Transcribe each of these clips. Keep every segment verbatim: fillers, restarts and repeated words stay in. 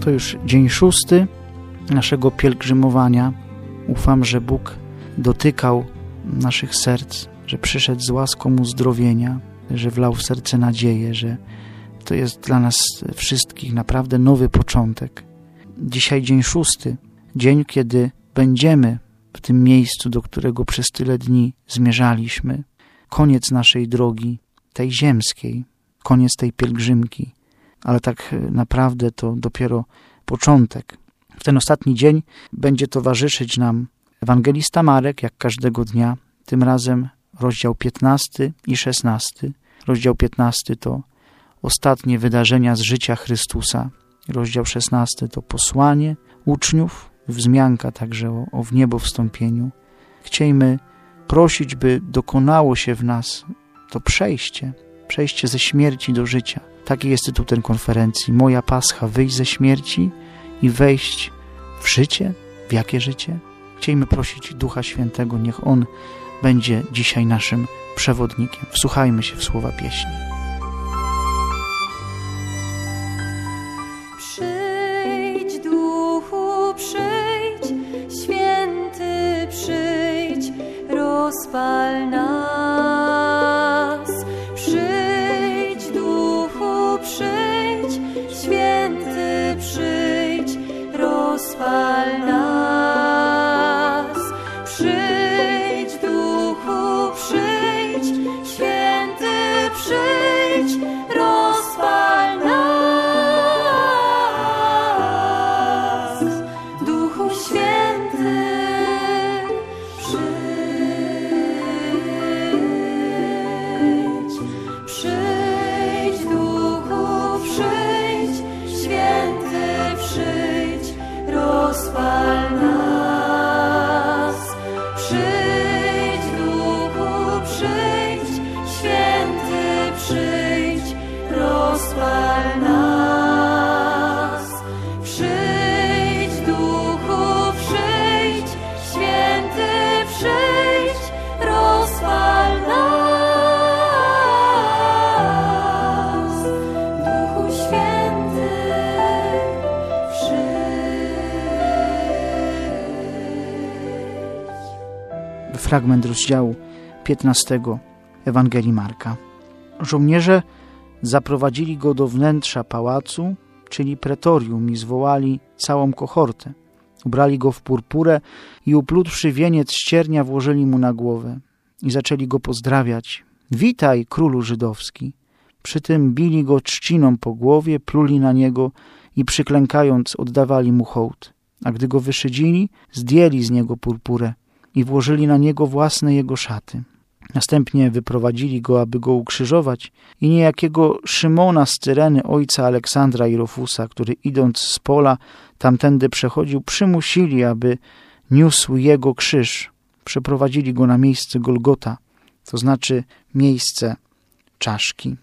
To już dzień szósty naszego pielgrzymowania. Ufam, że Bóg dotykał naszych serc, że przyszedł z łaską uzdrowienia, że wlał w serce nadzieję, że to jest dla nas wszystkich naprawdę nowy początek. Dzisiaj dzień szósty, dzień, kiedy będziemy w tym miejscu, do którego przez tyle dni zmierzaliśmy. Koniec naszej drogi, tej ziemskiej, koniec tej pielgrzymki, ale tak naprawdę to dopiero początek. W ten ostatni dzień będzie towarzyszyć nam ewangelista Marek, jak każdego dnia, tym razem rozdział piętnasty i szesnasty. Rozdział piętnasty to ostatnie wydarzenia z życia Chrystusa. Rozdział szesnasty to posłanie uczniów, wzmianka także o, o wniebowstąpieniu. Chciejmy prosić, by dokonało się w nas to przejście, przejście ze śmierci do życia. Taki jest tytuł tej konferencji. Moja Pascha, wyjść ze śmierci i wejść w życie. W jakie życie? Chciejmy prosić Ducha Świętego, niech On będzie dzisiaj naszym przewodnikiem. Wsłuchajmy się w słowa pieśni. Przyjdź, Duchu, przyjdź, Święty przyjdź, rozpal nas. Przyjdź, Duchu, przyjdź, Święty przyjdź, rozpal nas. Przyjdź, Duchu, przyjdź, Święty przyjdź, rozpal nas. Duchu Święty, przyjdź. Przyjdź, Duchu, przyjdź, Święty przyjdź, rozpal nas. Przyjdź, Duchu, przyjdź, Święty przyjdź, rozpal nas. Przyjdź, Duchu, przyjdź, Święty przyjdź, rozpal nas. Duchu Święty, przyjdź. Fragment rozdziału piętnastego Ewangelii Marka. Żołnierze zaprowadzili go do wnętrza pałacu, czyli pretorium, i zwołali całą kohortę. Ubrali go w purpurę i uplutwszy wieniec z ciernia włożyli mu na głowę i zaczęli go pozdrawiać. Witaj, królu żydowski. Przy tym bili go trzciną po głowie, pluli na niego i przyklękając oddawali mu hołd. A gdy go wyszydzili, zdjęli z niego purpurę i włożyli na niego własne jego szaty. Następnie wyprowadzili go, aby go ukrzyżować, i niejakiego Szymona z Cyreny, ojca Aleksandra i Rofusa, który idąc z pola tamtędy przechodził, przymusili, aby niósł jego krzyż. Przeprowadzili go na miejsce Golgota, to znaczy miejsce czaszki.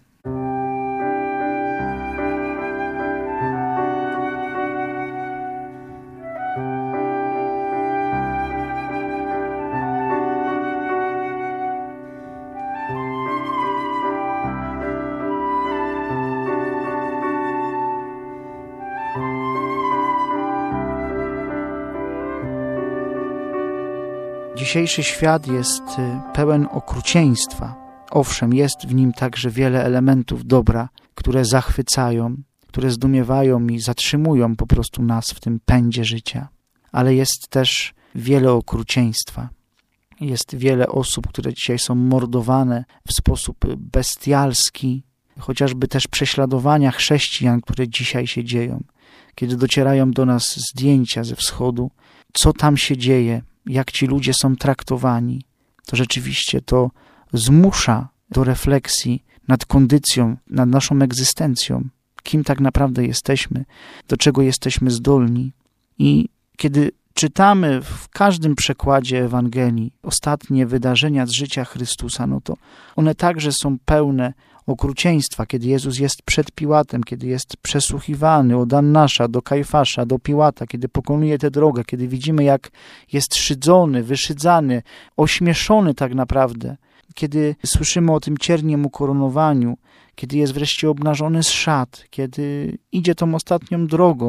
Dzisiejszy świat jest pełen okrucieństwa. Owszem, jest w nim także wiele elementów dobra, które zachwycają, które zdumiewają i zatrzymują po prostu nas w tym pędzie życia. Ale jest też wiele okrucieństwa. Jest wiele osób, które dzisiaj są mordowane w sposób bestialski, chociażby też prześladowania chrześcijan, które dzisiaj się dzieją. Kiedy docierają do nas zdjęcia ze wschodu, co tam się dzieje, jak ci ludzie są traktowani, to rzeczywiście to zmusza do refleksji nad kondycją, nad naszą egzystencją, kim tak naprawdę jesteśmy, do czego jesteśmy zdolni. I kiedy czytamy w każdym przekładzie Ewangelii ostatnie wydarzenia z życia Chrystusa, no to one także są pełne okrucieństwa, kiedy Jezus jest przed Piłatem, kiedy jest przesłuchiwany od Annasza do Kajfasza, do Piłata, kiedy pokonuje tę drogę, kiedy widzimy, jak jest szydzony, wyszydzany, ośmieszony tak naprawdę, kiedy słyszymy o tym cierniem ukoronowaniu, kiedy jest wreszcie obnażony z szat, kiedy idzie tą ostatnią drogą,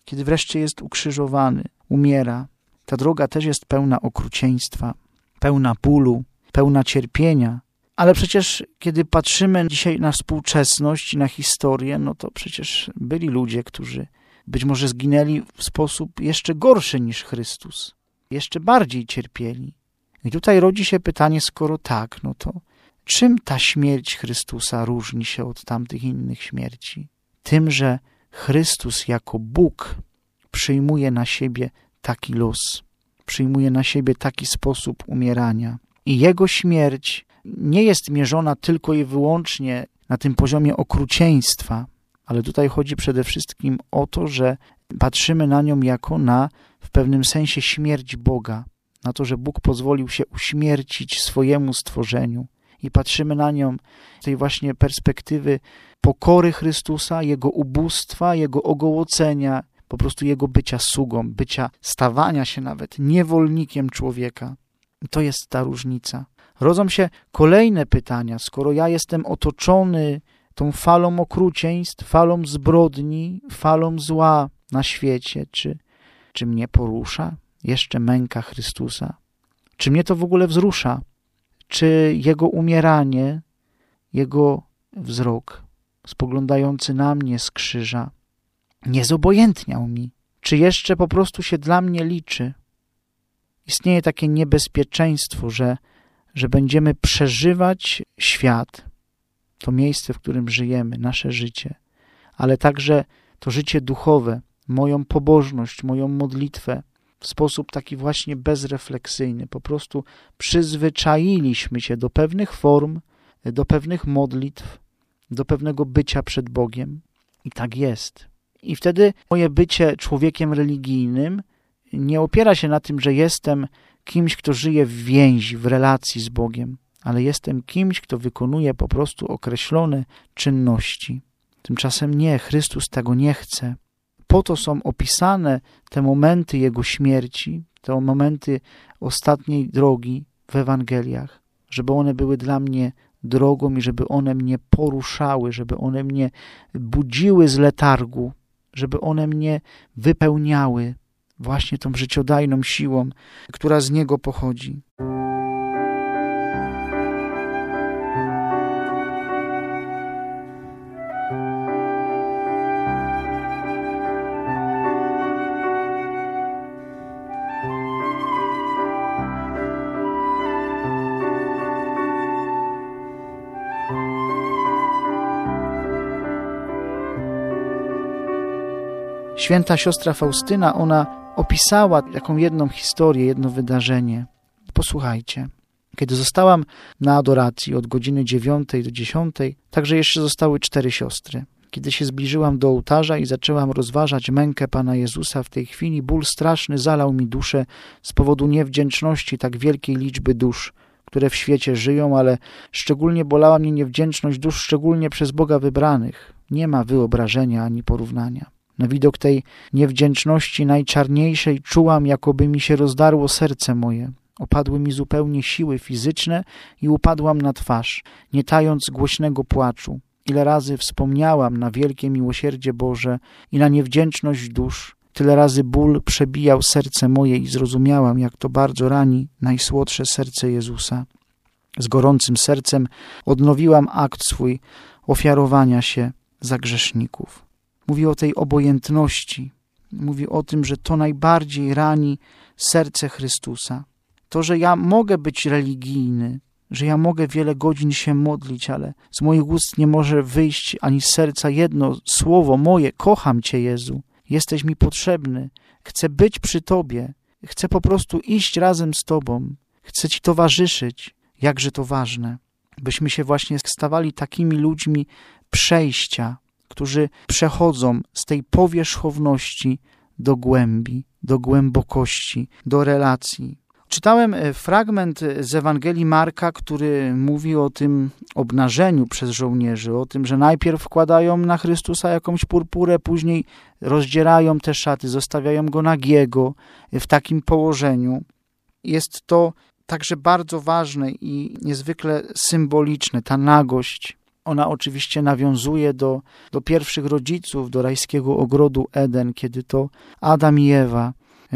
kiedy wreszcie jest ukrzyżowany, umiera. Ta droga też jest pełna okrucieństwa, pełna bólu, pełna cierpienia. Ale przecież, kiedy patrzymy dzisiaj na współczesność i na historię, no to przecież byli ludzie, którzy być może zginęli w sposób jeszcze gorszy niż Chrystus. Jeszcze bardziej cierpieli. I tutaj rodzi się pytanie, skoro tak, no to czym ta śmierć Chrystusa różni się od tamtych innych śmierci? Tym, że Chrystus jako Bóg przyjmuje na siebie taki los, przyjmuje na siebie taki sposób umierania. I Jego śmierć nie jest mierzona tylko i wyłącznie na tym poziomie okrucieństwa, ale tutaj chodzi przede wszystkim o to, że patrzymy na nią jako na w pewnym sensie śmierć Boga, na to, że Bóg pozwolił się uśmiercić swojemu stworzeniu. I patrzymy na nią z tej właśnie perspektywy pokory Chrystusa, Jego ubóstwa, Jego ogołocenia, po prostu Jego bycia sługą, bycia stawania się nawet niewolnikiem człowieka. I to jest ta różnica. Rodzą się kolejne pytania. Skoro ja jestem otoczony tą falą okrucieństw, falą zbrodni, falą zła na świecie, czy, czy mnie porusza jeszcze męka Chrystusa? Czy mnie to w ogóle wzrusza? Czy Jego umieranie, Jego wzrok spoglądający na mnie z krzyża nie zobojętniał mi? Czy jeszcze po prostu się dla mnie liczy? Istnieje takie niebezpieczeństwo, że, że będziemy przeżywać świat, to miejsce, w którym żyjemy, nasze życie, ale także to życie duchowe, moją pobożność, moją modlitwę, w sposób taki właśnie bezrefleksyjny. Po prostu przyzwyczailiśmy się do pewnych form, do pewnych modlitw, do pewnego bycia przed Bogiem. I tak jest. I wtedy moje bycie człowiekiem religijnym nie opiera się na tym, że jestem kimś, kto żyje w więzi, w relacji z Bogiem, ale jestem kimś, kto wykonuje po prostu określone czynności. Tymczasem nie, Chrystus tego nie chce. Po to są opisane te momenty Jego śmierci, te momenty ostatniej drogi w Ewangeliach, żeby one były dla mnie drogą i żeby one mnie poruszały, żeby one mnie budziły z letargu, żeby one mnie wypełniały właśnie tą życiodajną siłą, która z Niego pochodzi. Święta siostra Faustyna, ona opisała taką jedną historię, jedno wydarzenie. Posłuchajcie. Kiedy zostałam na adoracji od godziny dziewiątej do dziesiątej, także jeszcze zostały cztery siostry. Kiedy się zbliżyłam do ołtarza i zaczęłam rozważać mękę Pana Jezusa, w tej chwili ból straszny zalał mi duszę z powodu niewdzięczności tak wielkiej liczby dusz, które w świecie żyją, ale szczególnie bolała mnie niewdzięczność dusz szczególnie przez Boga wybranych. Nie ma wyobrażenia ani porównania. Na widok tej niewdzięczności najczarniejszej czułam, jakoby mi się rozdarło serce moje. Opadły mi zupełnie siły fizyczne i upadłam na twarz, nie tając głośnego płaczu. Ile razy wspomniałam na wielkie miłosierdzie Boże i na niewdzięczność dusz, tyle razy ból przebijał serce moje i zrozumiałam, jak to bardzo rani najsłodsze serce Jezusa. Z gorącym sercem odnowiłam akt swój ofiarowania się za grzeszników. Mówi o tej obojętności. Mówi o tym, że to najbardziej rani serce Chrystusa. To, że ja mogę być religijny, że ja mogę wiele godzin się modlić, ale z moich ust nie może wyjść ani z serca jedno słowo moje. Kocham Cię, Jezu. Jesteś mi potrzebny. Chcę być przy Tobie. Chcę po prostu iść razem z Tobą. Chcę Ci towarzyszyć. Jakże to ważne, byśmy się właśnie stawali takimi ludźmi przejścia, którzy przechodzą z tej powierzchowności do głębi, do głębokości, do relacji. Czytałem fragment z Ewangelii Marka, który mówi o tym obnażeniu przez żołnierzy, o tym, że najpierw wkładają na Chrystusa jakąś purpurę, później rozdzierają te szaty, zostawiają Go nagiego w takim położeniu. Jest to także bardzo ważne i niezwykle symboliczne, ta nagość Ona oczywiście nawiązuje do, do pierwszych rodziców, do rajskiego ogrodu Eden, kiedy to Adam i Ewa,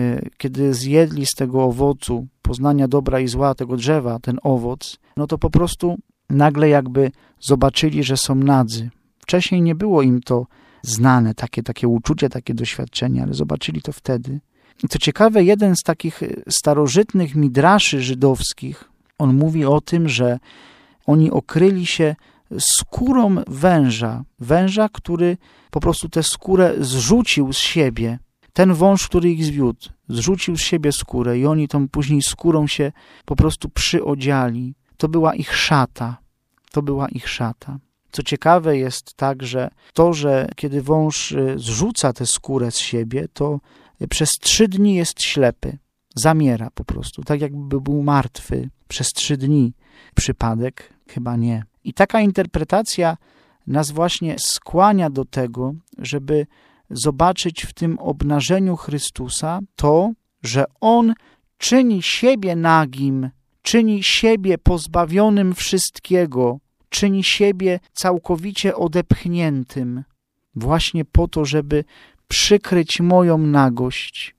kiedy zjedli z tego owocu poznania dobra i zła, tego drzewa, ten owoc, no to po prostu nagle jakby zobaczyli, że są nadzy. Wcześniej nie było im to znane, takie, takie uczucie, takie doświadczenie, ale zobaczyli to wtedy. I co ciekawe, jeden z takich starożytnych midraszy żydowskich, on mówi o tym, że oni okryli się skórą węża. Węża, który po prostu tę skórę zrzucił z siebie. Ten wąż, który ich zwiódł, zrzucił z siebie skórę i oni tą później skórą się po prostu przyodziali. To była ich szata. To była ich szata. Co ciekawe jest także to, że kiedy wąż zrzuca tę skórę z siebie, to przez trzy dni jest ślepy. Zamiera po prostu, tak jakby był martwy przez trzy dni. Przypadek? Chyba nie. I taka interpretacja nas właśnie skłania do tego, żeby zobaczyć w tym obnażeniu Chrystusa to, że On czyni siebie nagim, czyni siebie pozbawionym wszystkiego, czyni siebie całkowicie odepchniętym, właśnie po to, żeby przykryć moją nagość,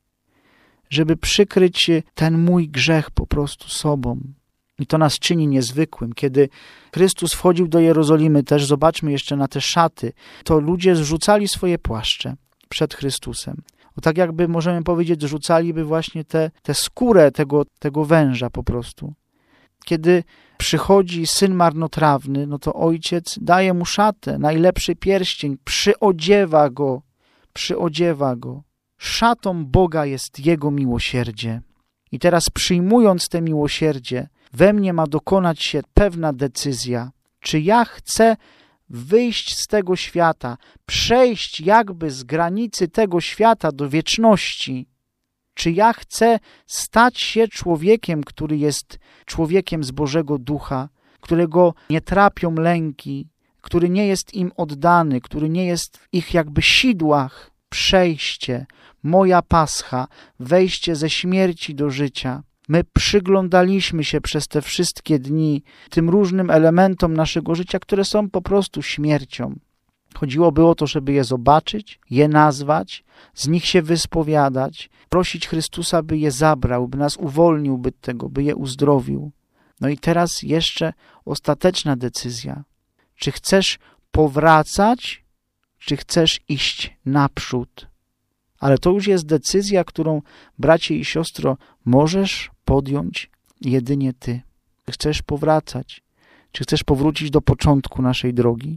żeby przykryć ten mój grzech po prostu sobą. I to nas czyni niezwykłym. Kiedy Chrystus wchodził do Jerozolimy, też zobaczmy jeszcze na te szaty, to ludzie zrzucali swoje płaszcze przed Chrystusem. O tak jakby, możemy powiedzieć, zrzucaliby właśnie tę te skórę tego, tego węża po prostu. Kiedy przychodzi syn marnotrawny, no to ojciec daje mu szatę, najlepszy pierścień, przyodziewa go, przyodziewa go. Szatą Boga jest Jego miłosierdzie. I teraz przyjmując te miłosierdzie, we mnie ma dokonać się pewna decyzja, czy ja chcę wyjść z tego świata, przejść jakby z granicy tego świata do wieczności, czy ja chcę stać się człowiekiem, który jest człowiekiem z Bożego Ducha, którego nie trapią lęki, który nie jest im oddany, który nie jest w ich jakby sidłach, przejście, moja pascha, wejście ze śmierci do życia. My przyglądaliśmy się przez te wszystkie dni tym różnym elementom naszego życia, które są po prostu śmiercią. Chodziłoby o to, żeby je zobaczyć, je nazwać, z nich się wyspowiadać, prosić Chrystusa, by je zabrał, by nas uwolnił by tego, by je uzdrowił. No i teraz jeszcze ostateczna decyzja. Czy chcesz powracać, czy chcesz iść naprzód? Ale to już jest decyzja, którą, bracie i siostro, możesz podjąć jedynie ty. Czy chcesz powracać? Czy chcesz powrócić do początku naszej drogi?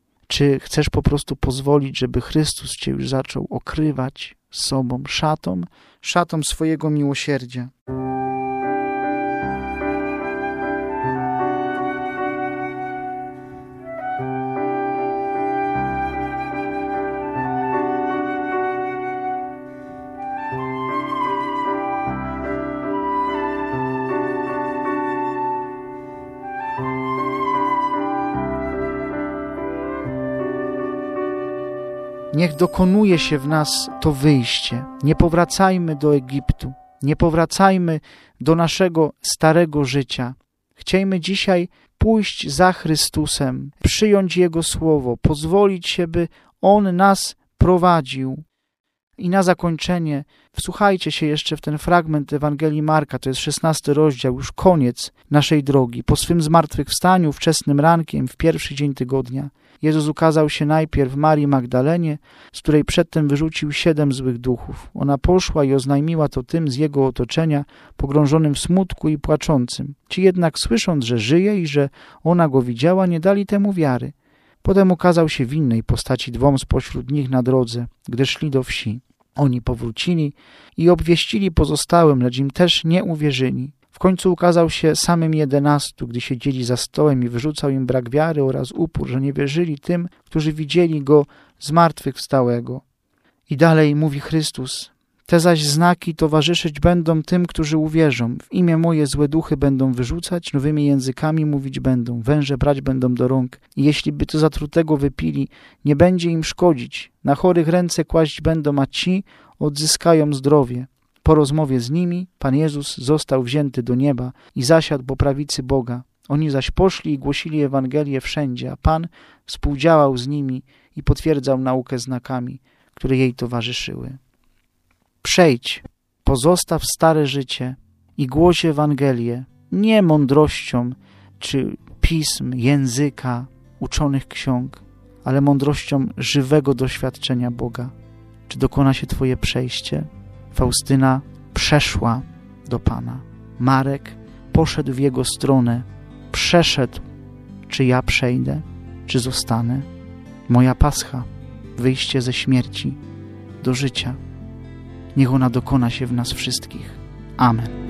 Czy chcesz po prostu pozwolić, żeby Chrystus cię już zaczął okrywać sobą, szatą, szatą swojego miłosierdzia? Niech dokonuje się w nas to wyjście. Nie powracajmy do Egiptu. Nie powracajmy do naszego starego życia. Chciejmy dzisiaj pójść za Chrystusem, przyjąć Jego słowo, pozwolić się, by On nas prowadził. I na zakończenie wsłuchajcie się jeszcze w ten fragment Ewangelii Marka, to jest szesnasty rozdział, już koniec naszej drogi. Po swym zmartwychwstaniu wczesnym rankiem, w pierwszy dzień tygodnia, Jezus ukazał się najpierw Marii Magdalenie, z której przedtem wyrzucił siedem złych duchów. Ona poszła i oznajmiła to tym z jego otoczenia, pogrążonym w smutku i płaczącym. Ci jednak, słysząc, że żyje i że ona go widziała, nie dali temu wiary. Potem ukazał się w innej postaci dwom spośród nich na drodze, gdy szli do wsi. Oni powrócili i obwieścili pozostałym, lecz im też nie uwierzyli. W końcu ukazał się samym jedenastu, gdy siedzieli za stołem i wyrzucał im brak wiary oraz upór, że nie wierzyli tym, którzy widzieli Go zmartwychwstałego. I dalej mówi Chrystus: te zaś znaki towarzyszyć będą tym, którzy uwierzą. W imię moje złe duchy będą wyrzucać, nowymi językami mówić będą, węże brać będą do rąk. I jeśli by to zatrutego wypili, nie będzie im szkodzić. Na chorych ręce kłaść będą, a ci odzyskają zdrowie. Po rozmowie z nimi Pan Jezus został wzięty do nieba i zasiadł po prawicy Boga. Oni zaś poszli i głosili Ewangelię wszędzie, a Pan współdziałał z nimi i potwierdzał naukę znakami, które jej towarzyszyły. Przejdź, pozostaw stare życie i głoś Ewangelię, nie mądrością czy pism, języka, uczonych ksiąg, ale mądrością żywego doświadczenia Boga. Czy dokona się Twoje przejście? Faustyna przeszła do Pana. Marek poszedł w jego stronę, przeszedł. Czy ja przejdę, czy zostanę? Moja Pascha, wyjście ze śmierci do życia. Niech ona dokona się w nas wszystkich. Amen.